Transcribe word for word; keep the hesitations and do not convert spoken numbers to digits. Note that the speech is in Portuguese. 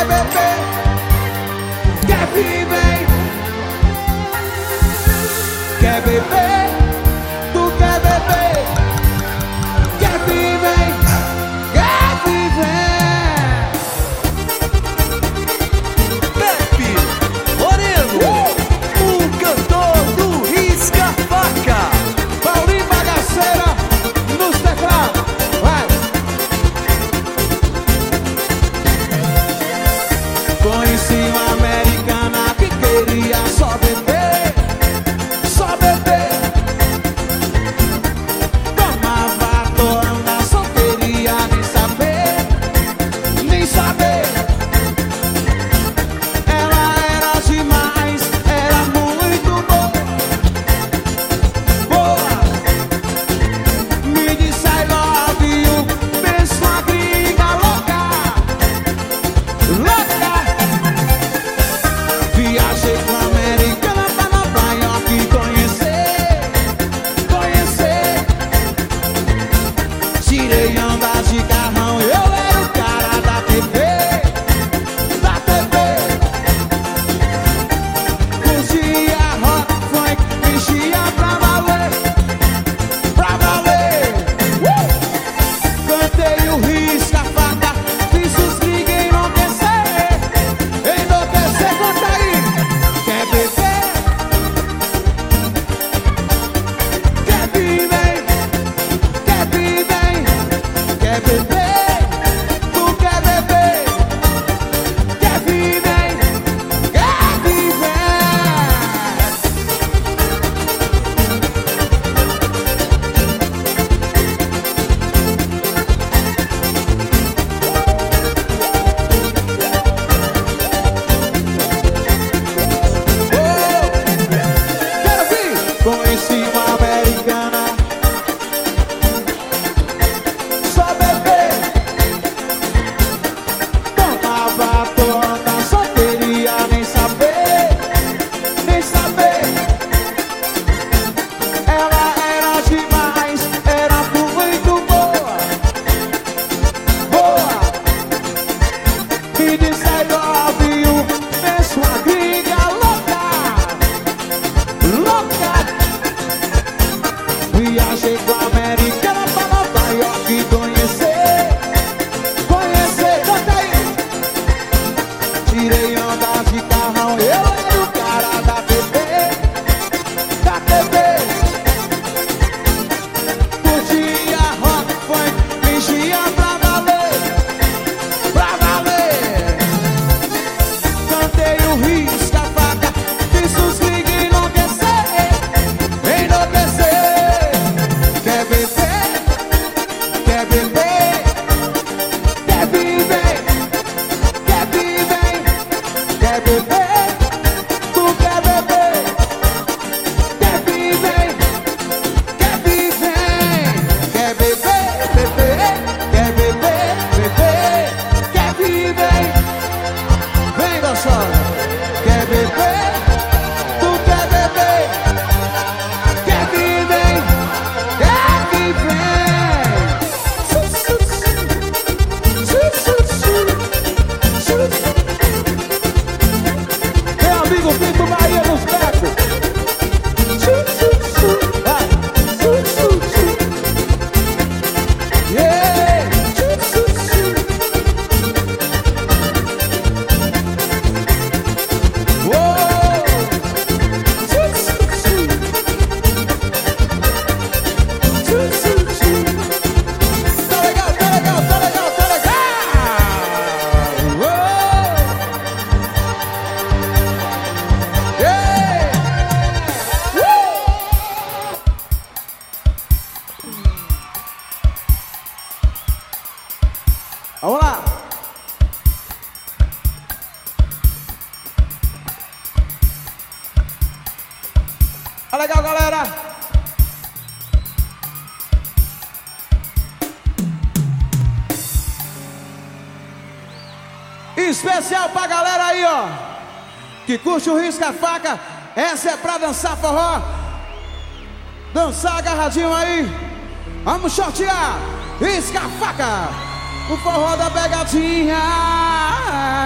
beber, quer viver, quer beber, tu quer beber, quer viver, quer viver. Pepe Moreno, uh! o cantor do Risca-Faca. Paulinho Bagaceira nos teclados. Vai! Conheci uma americana que queria só beber, só beber. Tomava toda a solteria, nem saber, nem saber. Ela era demais, era muito boa, boa. Me disse I love you, penso uma gringa louca, louca. Viajei com a americana pra Nova York conhecer, conhecer. Tirei onda de carrão, eu era o cara da T V, da T V. Curtia rock, funk, enchia pra valer, pra valer. Uh! Cantei o Risca-Faca, fiz os ninguém enlouquecer, enlouquecer, canta aí. Quer beber, quer viver, quer viver, quer beber, tu quer beber, quer viver, quer viver. Quero vir! Conheci uma americana, só beber. Tomava toda a solteria, nem saber, nem saber. Ela era demais, era muito boa, boa. Me disse I love you, penso uma gringa louca, louca. Viajei com a americana pra Nova York conhecer, conhecer, canta aí. Tirei onda de carrão, eu era o cara da T V, da T V. Curtia rock, funk, enchia pra valer, pra valer. Cantei o Risca-Faca, fiz os ninguém enlouquecer, enlouquecer. Quer beber, quer beber, quer viver, quer viver, quer beber, tu quer beber, quer viver, quer viver, quer beber, beber, quer beber, beber, quer viver. Vem dançando, quer beber, tu quer beber, quer viver, quer viver. Su, su, su, su, su, su, su, su. Meu amigo Pinto Bahia nos becos. Su, su, su, vai. Su, su, su. Yeah. Su, su, su. Uou! Su, su, su. Su, su, su. Tá legal, tá legal, tá legal, tá legal! Uou! Yeah! Uh! Vamos lá! Tá legal, galera? Especial pra galera aí, ó, que curte o Risca-Faca. Essa é pra dançar forró, dançar agarradinho aí. Vamos sortear Risca-Faca, o forró da pegadinha.